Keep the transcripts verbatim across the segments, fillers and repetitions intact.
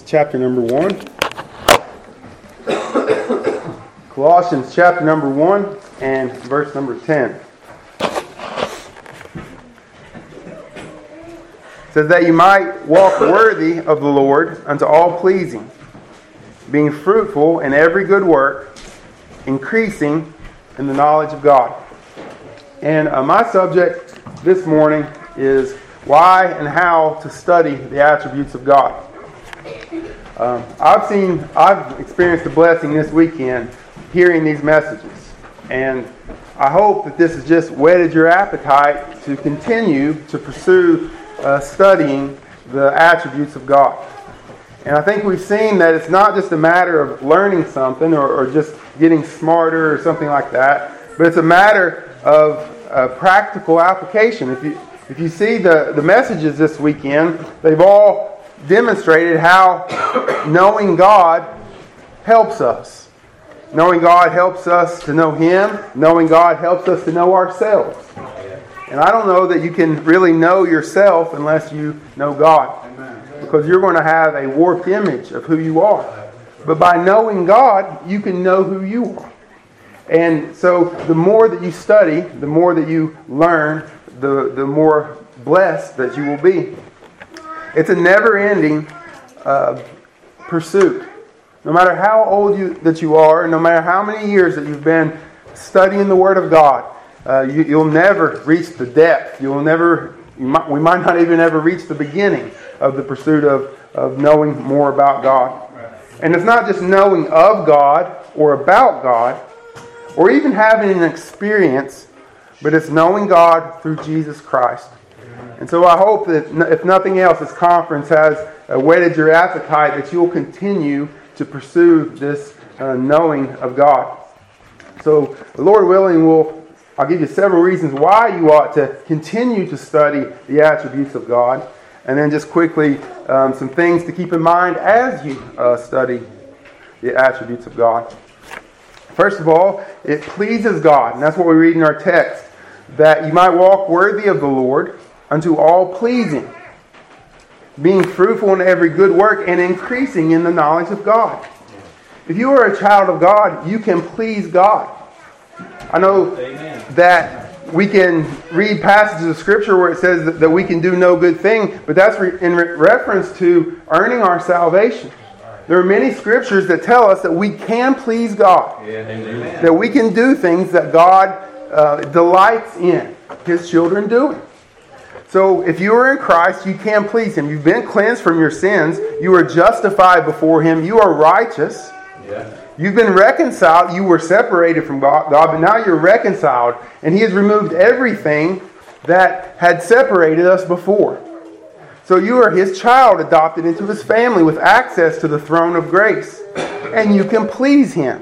chapter number one. Colossians chapter number one and verse number ten. It says that you might walk worthy of the Lord unto all pleasing, being fruitful in every good work, increasing in the knowledge of God. And uh, my subject this morning is why and how to study the attributes of God. Um, I've seen, I've experienced the blessing this weekend hearing these messages. And I hope that this has just whetted your appetite to continue to pursue uh, studying the attributes of God. And I think we've seen that it's not just a matter of learning something or, or just getting smarter or something like that, but it's a matter of uh, practical application. If you if you see the, the messages this weekend, they've all demonstrated how knowing God helps us. Knowing God helps us to know Him. Knowing God helps us to know ourselves. And I don't know that you can really know yourself unless you know God. Because you're going to have a warped image of who you are. But by knowing God, you can know who you are. And so the more that you study, the more that you learn, the, the more blessed that you will be. It's a never-ending uh, pursuit. No matter how old you that you are, no matter how many years that you've been studying the Word of God, uh, you, you'll never reach the depth. You'll never. You might, we might not even ever reach the beginning of the pursuit of, of knowing more about God. And it's not just knowing of God or about God, or even having an experience, but it's knowing God through Jesus Christ. And so I hope that, if nothing else, this conference has uh, whetted your appetite, that you'll continue to pursue this uh, knowing of God. So, the Lord willing, we'll, I'll give you several reasons why you ought to continue to study the attributes of God. And then just quickly, um, some things to keep in mind as you uh, study the attributes of God. First of all, it pleases God, and that's what we read in our text, that you might walk worthy of the Lord unto all pleasing, being fruitful in every good work and increasing in the knowledge of God. If you are a child of God, you can please God. I know Amen. That we can read passages of Scripture where it says that, that we can do no good thing, but that's re- in re- reference to earning our salvation. There are many Scriptures that tell us that we can please God. Yeah, amen. That we can do things that God uh, delights in His children doing. So if you are in Christ, you can please Him. You've been cleansed from your sins. You are justified before Him. You are righteous. Yeah. You've been reconciled. You were separated from God, but now you're reconciled. And He has removed everything that had separated us before. So you are His child, adopted into His family with access to the throne of grace. And you can please Him.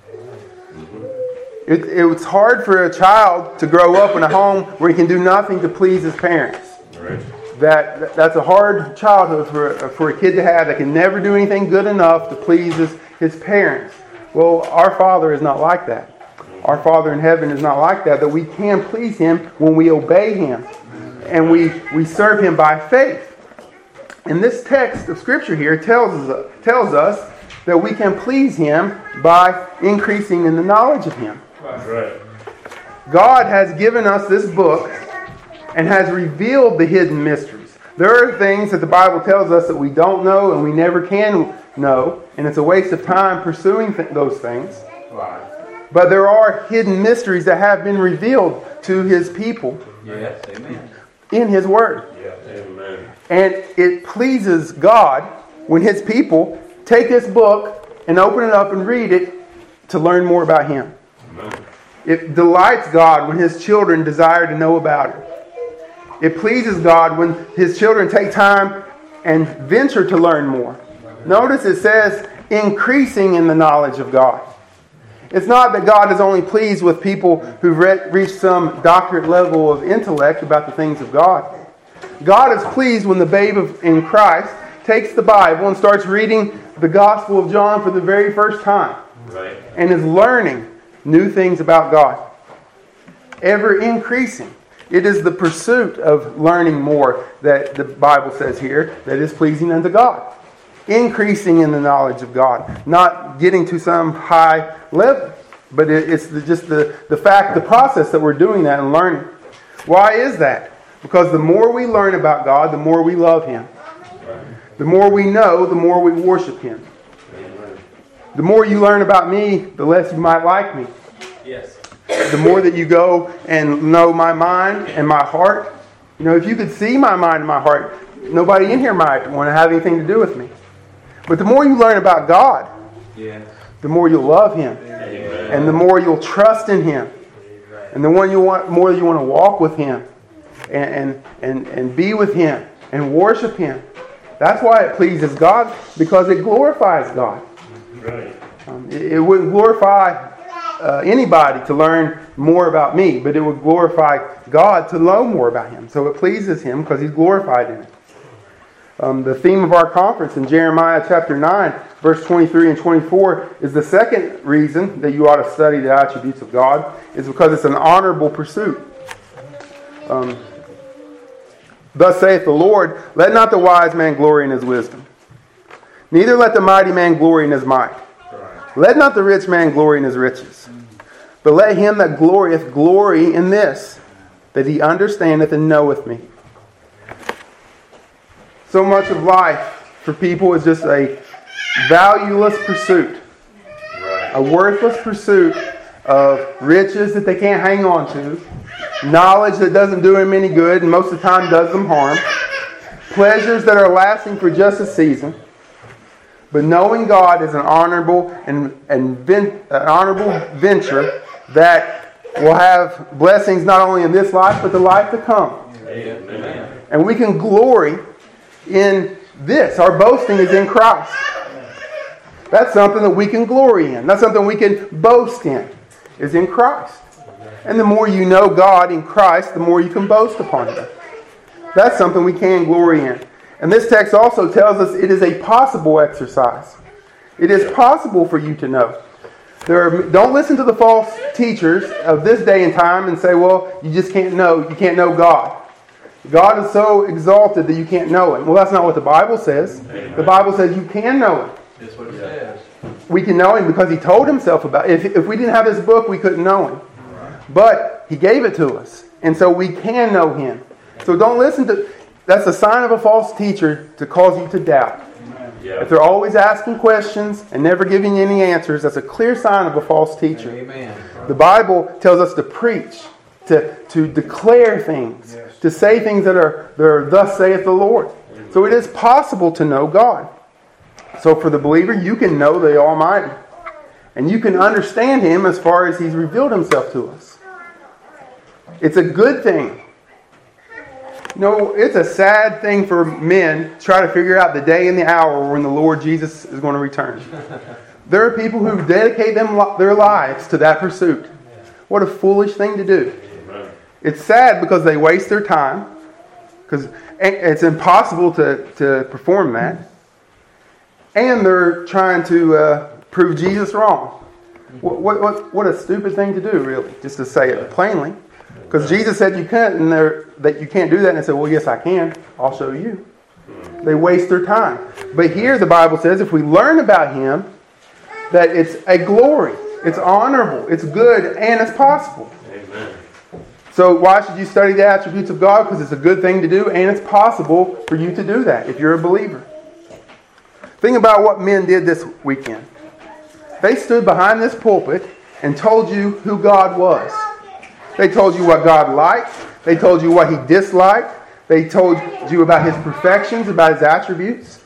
It, it's hard for a child to grow up in a home where he can do nothing to please his parents. Right. That That's a hard childhood for, for a kid to have that can never do anything good enough to please his, his parents. Well, our Father is not like that. Our Father in heaven is not like that, that we can please Him when we obey Him. And we, we serve Him by faith. And this text of Scripture here tells us, tells us that we can please Him by increasing in the knowledge of Him. Right. God has given us this book and has revealed the hidden mysteries. There are things that the Bible tells us that we don't know and we never can know, and it's a waste of time pursuing th- those things. Right. But there are hidden mysteries that have been revealed to His people. Yes, amen. In His Word. Yes, amen. And it pleases God when His people take this book and open it up and read it to learn more about Him. Amen. It delights God when His children desire to know about it. It pleases God when His children take time and venture to learn more. Notice it says, increasing in the knowledge of God. It's not that God is only pleased with people who've re- reached some doctorate level of intellect about the things of God. God is pleased when the babe of, in Christ takes the Bible and starts reading the Gospel of John for the very first time. Right. And is learning new things about God. Ever increasing. It is the pursuit of learning more that the Bible says here that is pleasing unto God. increasing in the knowledge of God, not getting to some high level. But it, it's the, just the, the fact, the process that we're doing that and learning. Why is that? Because the more we learn about God, the more we love Him. The more we know, the more we worship Him. The more you learn about me, the less you might like me. Yes. The more that you go and know my mind and my heart. You know, if you could see my mind and my heart, nobody in here might want to have anything to do with me. But the more you learn about God, yes, the more you'll love Him. Amen. And the more you'll trust in Him. And the one you want, more you want to walk with Him. And, and, and, and be with Him. And worship Him. That's why it pleases God. Because it glorifies God. Right. Um, it, it wouldn't glorify uh, anybody to learn more about me. But it would glorify God to know more about Him. So it pleases Him because He's glorified in it. Um, the theme of our conference in Jeremiah chapter nine, verse twenty-three and twenty-four is the second reason that you ought to study the attributes of God, is because it's an honorable pursuit. Um, Thus saith the Lord, let not the wise man glory in his wisdom, neither let the mighty man glory in his might. Let not the rich man glory in his riches, but let him that glorieth glory in this, that he understandeth and knoweth me. So much of life for people is just a valueless pursuit. A worthless pursuit of riches that they can't hang on to. Knowledge that doesn't do them any good and most of the time does them harm. Pleasures that are lasting for just a season. But knowing God is an honorable and, and ven- an honorable venture that will have blessings not only in this life but the life to come. Amen. And we can glory in this. Our boasting is in Christ. That's something that we can glory in. That's something we can boast in, is in Christ. And the more you know God in Christ, the more you can boast upon Him. That's something we can glory in. And this text also tells us it is a possible exercise. It is possible for you to know. There are, don't listen to the false teachers of this day and time and say, well, you just can't know. You can't know God. God is so exalted that you can't know Him. Well, that's not what the Bible says. Amen. The Bible says you can know Him. That's what it says. We can know Him because He told Himself about it. If, if we didn't have this book, we couldn't know Him. But He gave it to us. And so we can know Him. So don't listen to... That's a sign of a false teacher to cause you to doubt. Yeah. If they're always asking questions and never giving you any answers, that's a clear sign of a false teacher. Amen. The Bible tells us to preach, to, to declare things, yes. to say things that are, that are thus saith the Lord. So it is possible to know God. So for the believer, you can know the Almighty. And you can understand Him as far as He's revealed Himself to us. It's a good thing. You know, it's a sad thing for men to try to figure out the day and the hour when the Lord Jesus is going to return. There are people who dedicate them their lives to that pursuit. What a foolish thing to do. It's sad because they waste their time. Because it's impossible to, to perform that. And they're trying to uh, prove Jesus wrong. What, what, what a stupid thing to do, really. Just to say it plainly. Because Jesus said you can't, and that you can't do that. And they said, well, yes, I can. I'll show you. They waste their time. But here the Bible says if we learn about Him, that it's a glory. It's honorable. It's good. And it's possible. Amen. So why should you study the attributes of God? Because it's a good thing to do. And it's possible for you to do that if you're a believer. Think about what men did this weekend. They stood behind this pulpit and told you who God was. They told you what God liked. They told you what He disliked. They told you about His perfections, about His attributes.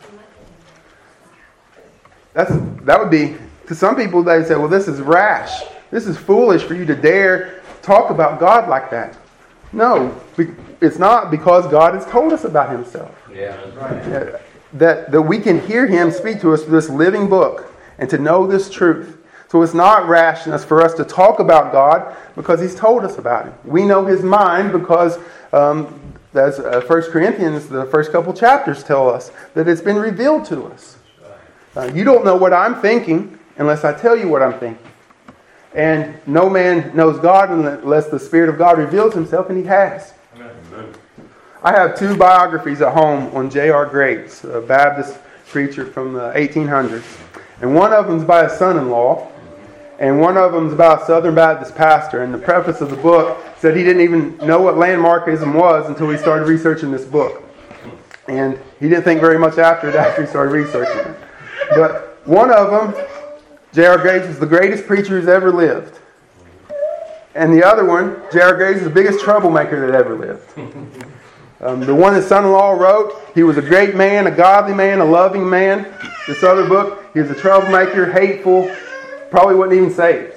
That's that would be, to some people, they say, well, this is rash. This is foolish for you to dare talk about God like that. No, it's not, because God has told us about Himself. Yeah, that's right. That, that we can hear Him speak to us through this living book and to know this truth. So it's not rashness for us to talk about God because He's told us about Him. We know His mind because, um, as uh, First Corinthians, the first couple chapters tell us, that it's been revealed to us. Uh, you don't know what I'm thinking unless I tell you what I'm thinking. And no man knows God unless the Spirit of God reveals Himself, and He has. Amen. I have two biographies at home on J R Graves, a Baptist preacher from the eighteen hundreds. And one of them's by his son-in-law. And one of them's about a Southern Baptist pastor. And the preface of the book said he didn't even know what landmarkism was until he started researching this book. And he didn't think very much after it after he started researching it. But one of them, J R Graves, was the greatest preacher who's ever lived. And the other one, J R Graves, is the biggest troublemaker that ever lived. Um, the one his son-in-law wrote, he was a great man, a godly man, a loving man. This other book, he was a troublemaker, hateful, probably wasn't even saved.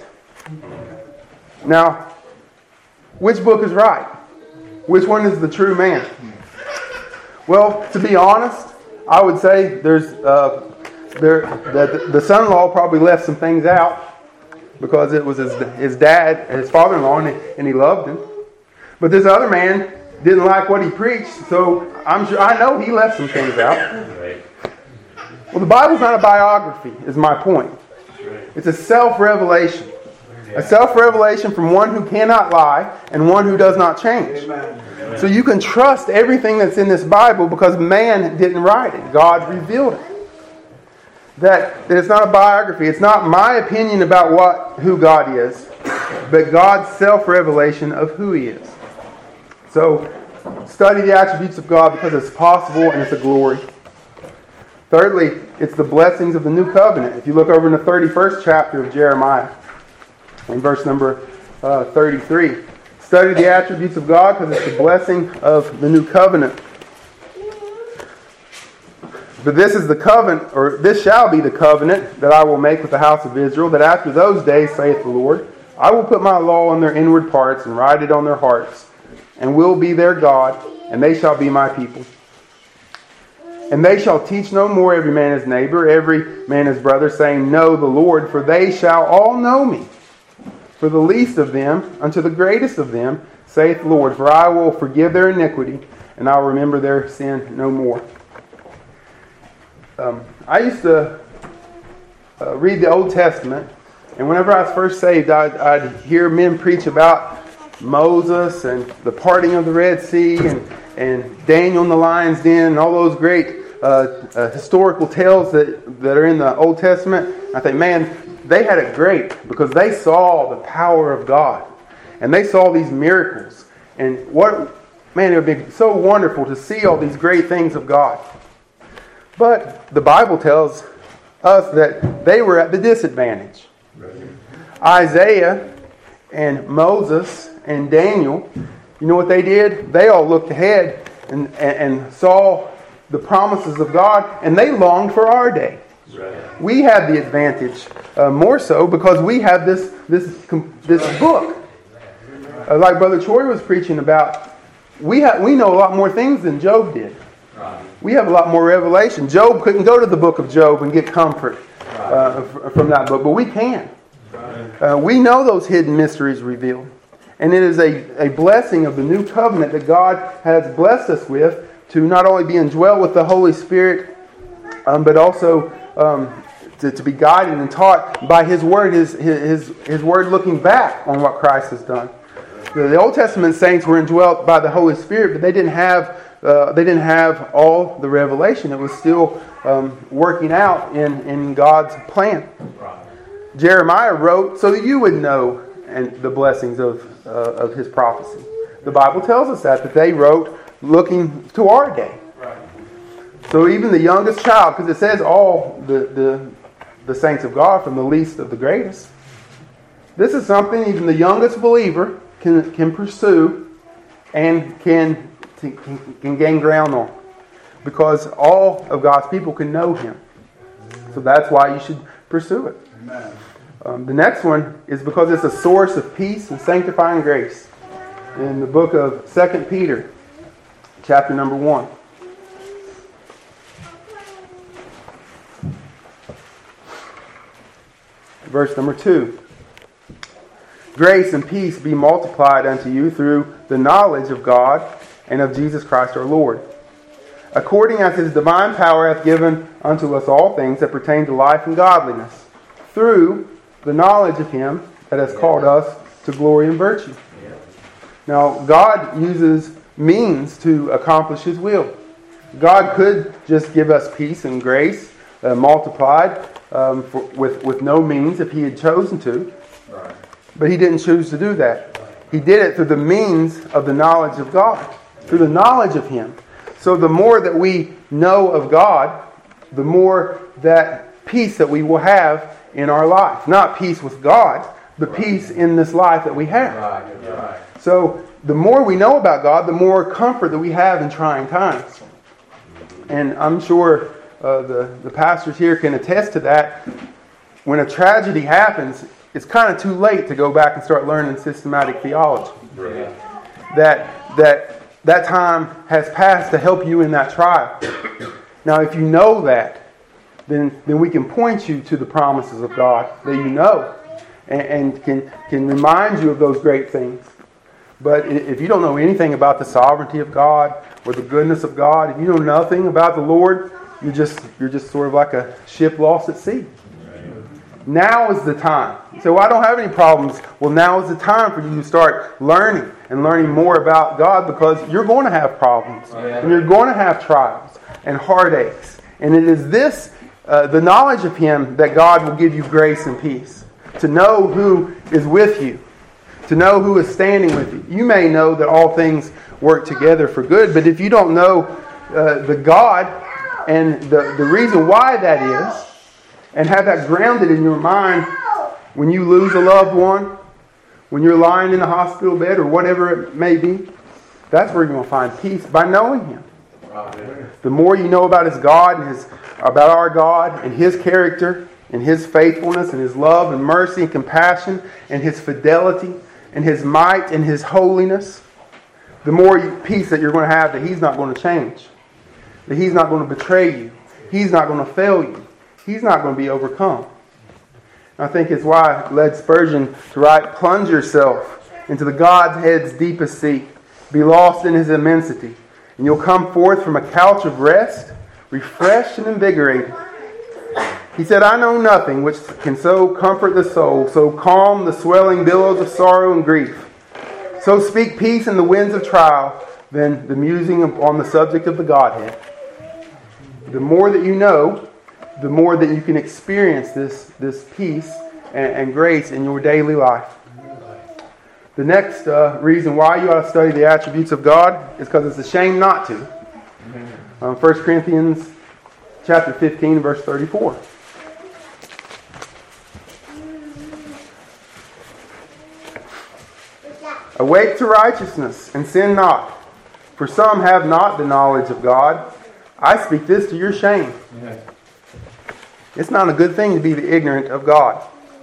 Now, which book is right? Which one is the true man? Well, to be honest, I would say there's uh, there the, the son-in-law probably left some things out because it was his his dad, his father-in-law, and he, and he loved him. But this other man didn't like what he preached, so I'm sure I know he left some things out. Well, the Bible's not a biography, is my point. It's a self-revelation. A self-revelation from one who cannot lie and one who does not change. So you can trust everything that's in this Bible because man didn't write it. God revealed it. That, that it's not a biography. It's not my opinion about what who God is, but God's self-revelation of who He is. So study the attributes of God because it's possible and it's a glory. Thirdly, it's the blessings of the new covenant. If you look over in the thirty-first chapter of Jeremiah, in verse number uh, thirty-three, study the attributes of God because it's the blessing of the new covenant. But this is the covenant, or this shall be the covenant that I will make with the house of Israel, that after those days, saith the Lord, I will put my law on their inward parts and write it on their hearts, and will be their God, and they shall be my people. And they shall teach no more every man his neighbor, every man his brother, saying, Know the Lord, for they shall all know me. For the least of them unto the greatest of them, saith the Lord, for I will forgive their iniquity, and I will remember their sin no more. Um, I used to uh, read the Old Testament, and whenever I was first saved, I'd, I'd hear men preach about Moses and the parting of the Red Sea and, and Daniel in the lion's den and all those great uh, uh, historical tales that, that are in the Old Testament. I think, man, they had it great because they saw the power of God and they saw these miracles. And what, man, it would be so wonderful to see all these great things of God. But the Bible tells us that they were at the disadvantage. Isaiah and Moses and Daniel, you know what they did? They all looked ahead and, and, and saw the promises of God, and they longed for our day. Right. We have the advantage, uh, more so because we have this this this book. Uh, like Brother Troy was preaching about, we have we know a lot more things than Job did. Right. We have a lot more revelation. Job couldn't go to the book of Job and get comfort uh, from that book, but we can. Uh, we know those hidden mysteries revealed. And it is a, a blessing of the new covenant that God has blessed us with to not only be indwelt with the Holy Spirit, um, but also um, to, to be guided and taught by His Word, His, his, his Word looking back on what Christ has done. The, the Old Testament saints were indwelt by the Holy Spirit, but they didn't have uh, they didn't have all the revelation. It was still um, working out in, in God's plan. Jeremiah wrote so that you would know and the blessings of uh, of his prophecy. The Bible tells us that that they wrote looking to our day. Right. So even the youngest child, because it says all the, the the saints of God, from the least of the greatest. This is something even the youngest believer can can pursue and can can, can gain ground on, because all of God's people can know Him. So that's why you should pursue it. Amen. Um, the next one is because it's a source of peace and sanctifying grace. In the book of Second Peter, chapter number one. Verse number two. Grace and peace be multiplied unto you through the knowledge of God and of Jesus Christ our Lord, according as His divine power hath given unto us all things that pertain to life and godliness, through the knowledge of Him that has called us to glory and virtue. Now, God uses means to accomplish His will. God could just give us peace and grace uh, multiplied um, for, with, with no means if he had chosen to. Right. But he didn't choose to do that. He did it through the means of the knowledge of God, through the knowledge of Him. So the more that we know of God, the more that peace that we will have in our life. Not peace with God, but peace in this life that we have. Right. Right. So the more we know about God, the more comfort that we have in trying times. And I'm sure uh, the, the pastors here can attest to that. When a tragedy happens, it's kind of too late to go back and start learning systematic theology. Right. That that that time has passed to help you in that trial. Now, if you know that, then then we can point you to the promises of God that you know, and, and can can remind you of those great things. But if you don't know anything about the sovereignty of God or the goodness of God, if you know nothing about the Lord, you're just you're just sort of like a ship lost at sea. Now is the time. You say, well, I don't have any problems. Well, now is the time for you to start learning and learning more about God, because you're going to have problems. Yeah. And you're going to have trials and heartaches. And it is this, uh, the knowledge of Him, that God will give you grace and peace. To know who is with you. To know who is standing with you. You may know that all things work together for good, but if you don't know uh, the God and the, the reason why that is, and have that grounded in your mind when you lose a loved one, when you're lying in the hospital bed or whatever it may be, that's where you're going to find peace, by knowing Him. The more you know about His God and His about our God and His character and His faithfulness and His love and mercy and compassion and His fidelity and His might and His holiness, the more peace that you're going to have that He's not going to change, that He's not going to betray you, He's not going to fail you. He's not going to be overcome. I think it's why it led Spurgeon to write, plunge yourself into the Godhead's deepest sea. Be lost in His immensity. And you'll come forth from a couch of rest, refreshed and invigorated. He said, I know nothing which can so comfort the soul, so calm the swelling billows of sorrow and grief, so speak peace in the winds of trial, than the musing on the subject of the Godhead. The more that you know, the more that you can experience this, this peace and, and grace in your daily life. The next uh, reason why you ought to study the attributes of God is because it's a shame not to. Um, First Corinthians chapter fifteen, verse thirty-four. Awake to righteousness and sin not, for some have not the knowledge of God. I speak this to your shame. Yeah. It's not a good thing to be the ignorant of God.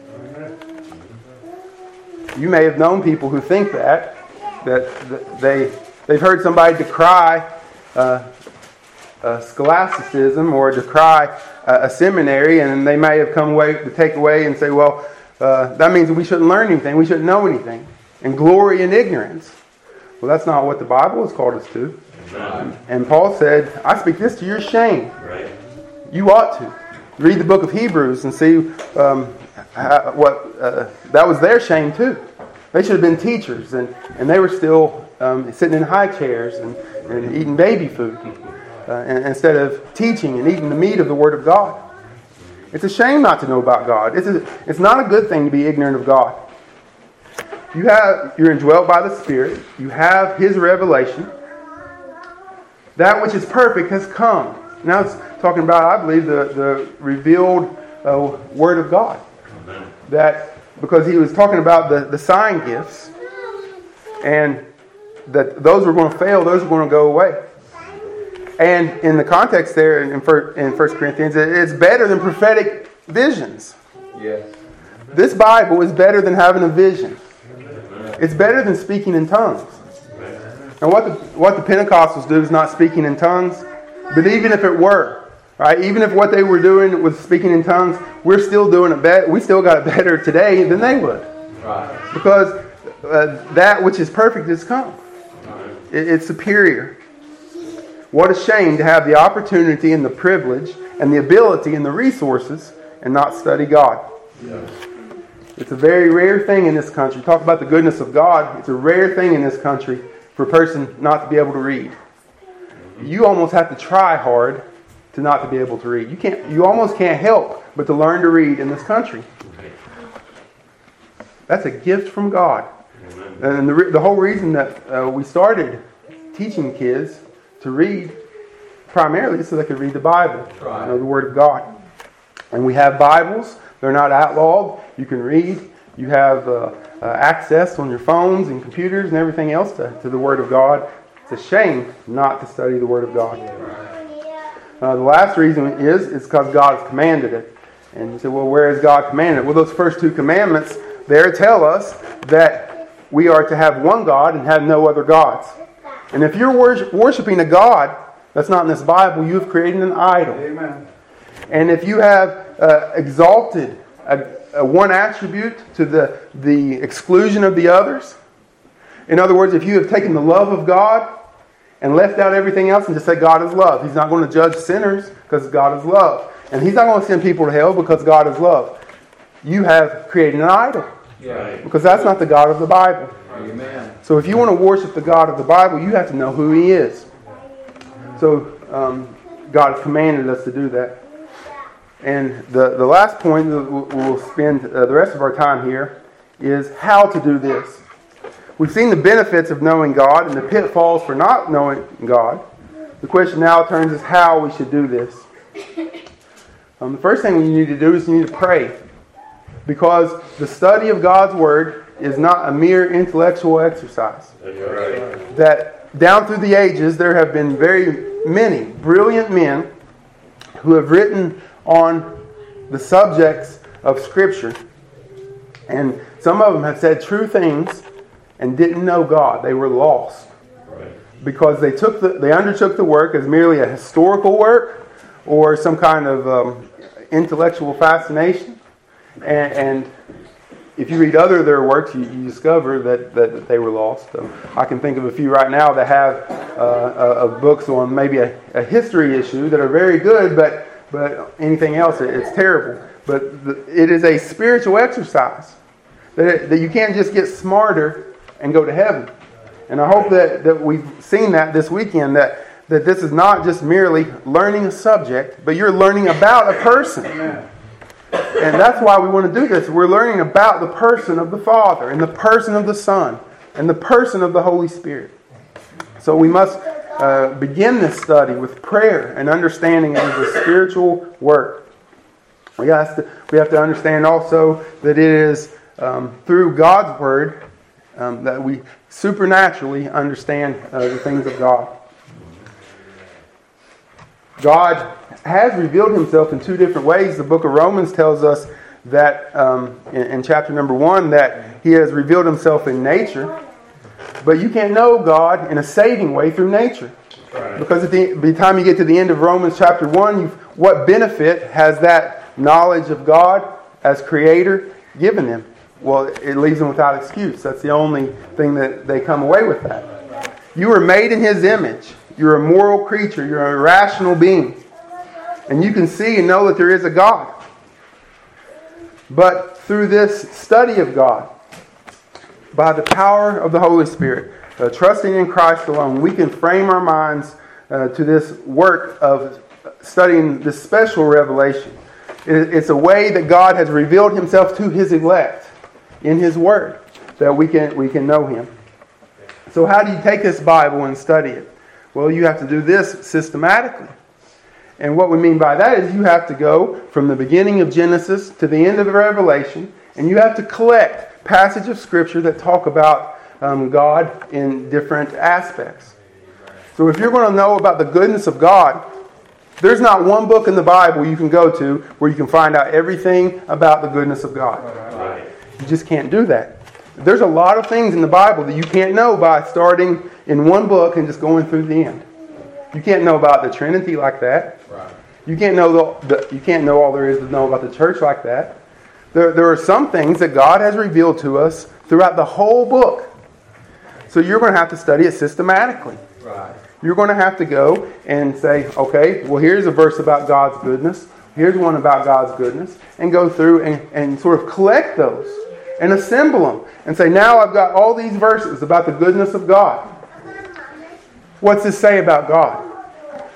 You may have known people who think that, that they, they've heard somebody decry uh, uh, scholasticism or decry uh, a seminary, and they may have come away to take away and say, well, uh, that means that we shouldn't learn anything, we shouldn't know anything, and glory in ignorance. Well, that's not what the Bible has called us to. Right. And Paul said, I speak this to your shame. Right. You ought to. Read the book of Hebrews and see um, how, what uh, that was their shame too. They should have been teachers, and, and they were still um, sitting in high chairs and, and eating baby food uh, and, instead of teaching and eating the meat of the Word of God. It's a shame not to know about God. It's a, it's not a good thing to be ignorant of God. You have you're indwelt by the Spirit. You have His revelation. That which is perfect has come. Now it's talking about, I believe, the, the revealed uh, Word of God. Amen. That because he was talking about the, the sign gifts, and that those were going to fail, those were going to go away. And in the context there in, in First Corinthians, it's better than prophetic visions. Yes. This Bible is better than having a vision. It's better than speaking in tongues. And what the, what the Pentecostals do is not speaking in tongues. But even if it were, right, even if what they were doing was speaking in tongues, we're still doing it better. We still got it better today than they would, right? Because uh, that which is perfect has come. It, it's superior. What a shame to have the opportunity and the privilege and the ability and the resources and not study God. Yes. It's a very rare thing in this country. Talk about the goodness of God. It's a rare thing in this country for a person not to be able to read. You almost have to try hard to not to be able to read. You can't. You almost can't help but to learn to read in this country. That's a gift from God. And the, the whole reason that uh, we started teaching kids to read primarily is so they could read the Bible, right. You know, the Word of God. And we have Bibles. They're not outlawed. You can read. You have uh, uh, access on your phones and computers and everything else to, to the Word of God. It's a shame not to study the Word of God. Uh, the last reason is is because God has commanded it. And you say, well, where has God commanded it? Well, those first two commandments there tell us that we are to have one God and have no other gods. And if you're wor- worshiping a God that's not in this Bible, you've created an idol. Amen. And if you have uh, exalted a, a one attribute to the, the exclusion of the others, in other words, if you have taken the love of God and left out everything else and just said God is love, He's not going to judge sinners because God is love. And He's not going to send people to hell because God is love. You have created an idol. Right. Because that's not the God of the Bible. Amen. So if you want to worship the God of the Bible, you have to know who He is. So um, God has commanded us to do that. And the, the last point that we'll spend uh, the rest of our time here is how to do this. We've seen the benefits of knowing God and the pitfalls for not knowing God. The question now turns is how we should do this. Um, the first thing you need to do is you need to pray. Because the study of God's Word is not a mere intellectual exercise. That's right. That down through the ages there have been very many brilliant men who have written on the subjects of Scripture. And some of them have said true things and didn't know God. They were lost. Right. Because they took the, they undertook the work as merely a historical work or some kind of um, intellectual fascination. And, and if you read other of their works, you, you discover that, that, that they were lost. So I can think of a few right now that have uh, uh, books on maybe a, a history issue that are very good, but but anything else, it, it's terrible. But the, it is a spiritual exercise that it, that you can't just get smarter and go to heaven. And I hope that, that we've seen that this weekend, that, that this is not just merely learning a subject, but you're learning about a person. Amen. And that's why we want to do this. We're learning about the person of the Father and the person of the Son and the person of the Holy Spirit. So we must uh, begin this study with prayer and understanding it as a spiritual work. We have to, we have to understand also that it is um, through God's Word um, that we supernaturally understand uh, the things of God. God has revealed Himself in two different ways. The book of Romans tells us that um, in, in chapter number one that He has revealed Himself in nature. But you can't know God in a saving way through nature. Right. Because at the, by the time you get to the end of Romans chapter one, you've, what benefit has that knowledge of God as Creator given them? Well, it leaves them without excuse. That's the only thing that they come away with that. You were made in His image. You're a moral creature. You're a rational being. And you can see and know that there is a God. But through this study of God, by the power of the Holy Spirit, uh, trusting in Christ alone, we can frame our minds uh, to this work of studying this special revelation. It, it's a way that God has revealed Himself to His elect in His Word, that we can we can know Him. So how do you take this Bible and study it? Well, you have to do this systematically. And what we mean by that is you have to go from the beginning of Genesis to the end of Revelation, and you have to collect passages of Scripture that talk about um, God in different aspects. So if you're going to know about the goodness of God, there's not one book in the Bible you can go to where you can find out everything about the goodness of God. Right. You just can't do that. There's a lot of things in the Bible that you can't know by starting in one book and just going through the end. You can't know about the Trinity like that. Right. You can't know the, the you can't know all there is to know about the church like that. There, there are some things that God has revealed to us throughout the whole book. So you're going to have to study it systematically. Right. You're going to have to go and say, okay, well, here's a verse about God's goodness. Here's one about God's goodness. And go through and, and sort of collect those and assemble them. And say, now I've got all these verses about the goodness of God. What's this say about God?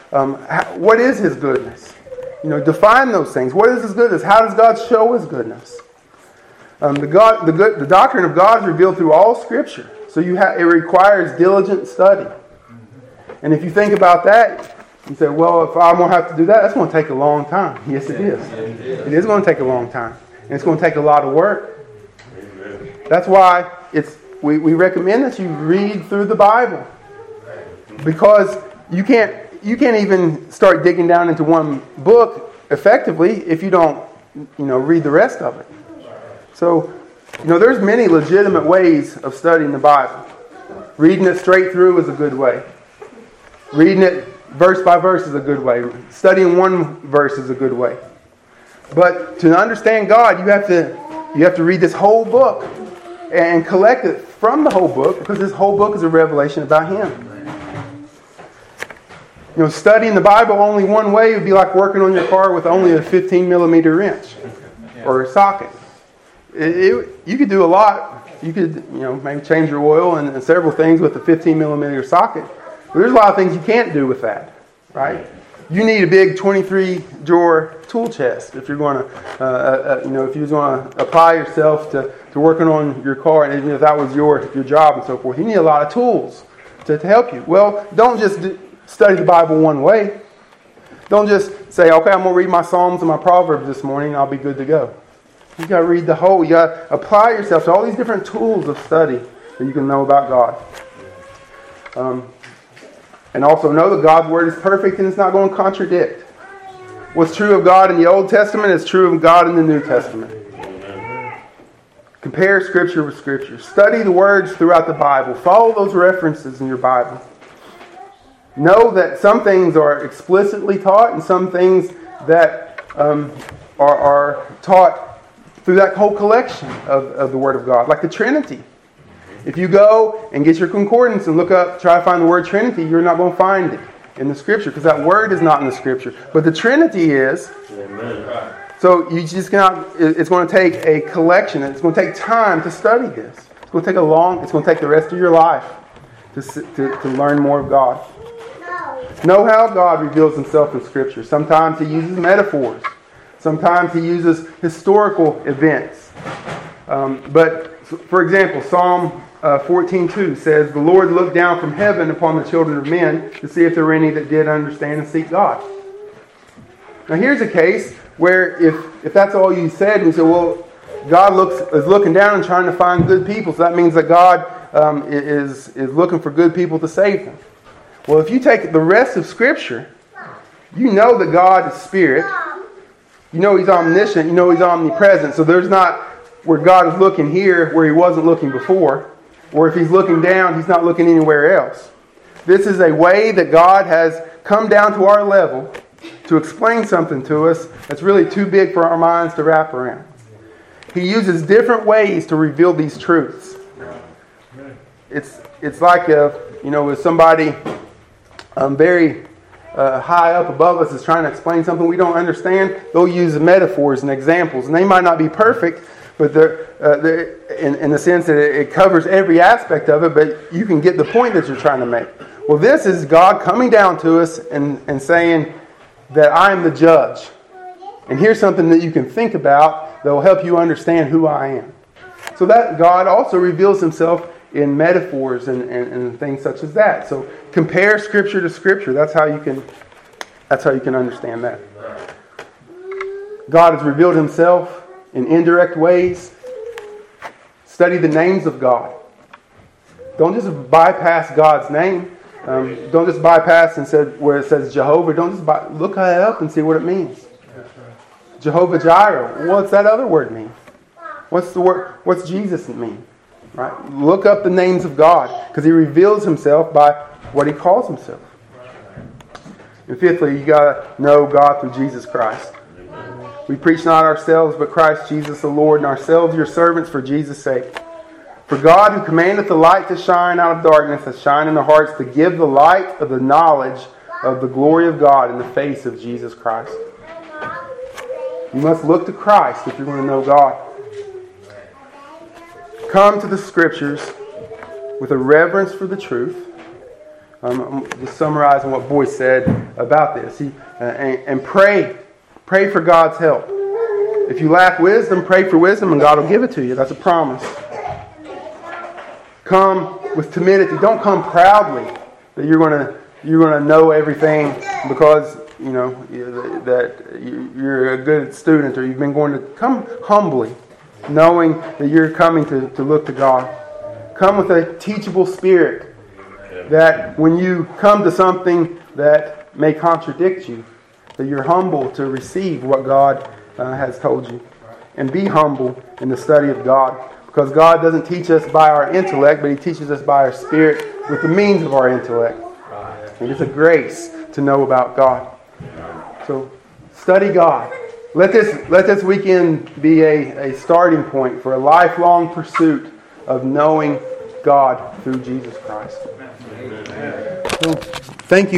Um, how, what is His goodness? You know, define those things. What is His goodness? How does God show His goodness? Um, the God, the good, the doctrine of God is revealed through all Scripture. So you have it requires diligent study. And if you think about that, you say, well, if I'm going to have to do that, that's going to take a long time. Yes, it is. It is going to take a long time. And it's going to take a lot of work. That's why it's we, we recommend that you read through the Bible. Because you can't you can't even start digging down into one book effectively if you don't, you know, read the rest of it. So, you know, there's many legitimate ways of studying the Bible. Reading it straight through is a good way. Reading it verse by verse is a good way. Studying one verse is a good way. But to understand God, you have to you have to read this whole book and collect it from the whole book, because this whole book is a revelation about Him. You know, studying the Bible only one way would be like working on your car with only a fifteen millimeter wrench or a socket. It, it, you could do a lot. You could, you know, maybe change your oil and, and several things with a fifteen millimeter socket. But there's a lot of things you can't do with that, right? You need a big twenty-three drawer tool chest if you're going to, uh, uh, you know, if you're going to apply yourself to, to working on your car, and even if that was your your job and so forth, you need a lot of tools to, to help you. Well, don't just do, study the Bible one way. Don't just say, okay, I'm going to read my Psalms and my Proverbs this morning, and I'll be good to go. You got to read the whole. You got to apply yourself to all these different tools of study that you can know about God. Um, and also know that God's Word is perfect and it's not going to contradict. What's true of God in the Old Testament is true of God in the New Testament. Compare Scripture with Scripture. Study the words throughout the Bible. Follow those references in your Bible. Know that some things are explicitly taught and some things that um, are, are taught through that whole collection of, of the Word of God, like the Trinity. If you go and get your concordance and look up, try to find the word Trinity, you're not going to find it in the Scripture, because that word is not in the Scripture. But the Trinity is. Amen. So you just cannot. It's going to take a collection. It's going to take time to study this. It's going to take a long. It's going to take the rest of your life to to, to learn more of God. Know how God reveals Himself in Scripture. Sometimes He uses metaphors. Sometimes He uses historical events. Um, but for example, Psalm uh, fourteen two says, "The Lord looked down from heaven upon the children of men to see if there were any that did understand and seek God." Now here's a case where if, if that's all you said, we say, well, God looks is looking down and trying to find good people, so that means that God um, is, is looking for good people to save them. Well, if you take the rest of Scripture, you know that God is Spirit. You know He's omniscient. You know He's omnipresent. So there's not where God is looking here where He wasn't looking before. Or if He's looking down, He's not looking anywhere else. This is a way that God has come down to our level to explain something to us that's really too big for our minds to wrap around. He uses different ways to reveal these truths. It's it's like a, you know, with somebody um, very uh, high up above us is trying to explain something we don't understand. They'll use metaphors and examples, and they might not be perfect, but they're, uh, they're in, in the sense that it covers every aspect of it, but you can get the point that you're trying to make. Well, this is God coming down to us and, and saying that I am the judge. And here's something that you can think about that will help you understand who I am. So that God also reveals Himself in metaphors and, and, and things such as that. So compare Scripture to Scripture. That's how you can that's how you can understand that. God has revealed Himself in indirect ways. Study the names of God. Don't just bypass God's name. Um, don't just bypass and say where it says Jehovah. Don't just by, look it up and see what it means. Jehovah Jireh. What's that other word mean? What's the word? What's Jesus mean? Right? Look up the names of God, because He reveals Himself by what He calls Himself. And fifthly, you got to know God through Jesus Christ. We preach not ourselves, but Christ Jesus the Lord, and ourselves your servants for Jesus' sake. For God, who commandeth the light to shine out of darkness, has shined in the hearts to give the light of the knowledge of the glory of God in the face of Jesus Christ. You must look to Christ if you're going to know God. Come to the Scriptures with a reverence for the truth, Um, I'm just summarizing what Boyce said about this. He, uh, and, and pray. Pray for God's help. If you lack wisdom, pray for wisdom and God will give it to you. That's a promise. Come with timidity. Don't come proudly that you're going to you're going to know everything because you know that you're a good student or you've been going to. Come humbly, knowing that you're coming to, to look to God. Come with a teachable spirit that when you come to something that may contradict you, that you're humble to receive what God uh, has told you. And be humble in the study of God. Because God doesn't teach us by our intellect, but He teaches us by our spirit with the means of our intellect. And it's a grace to know about God. So study God. Let this let this weekend be a, a starting point for a lifelong pursuit of knowing God through Jesus Christ. So, thank you.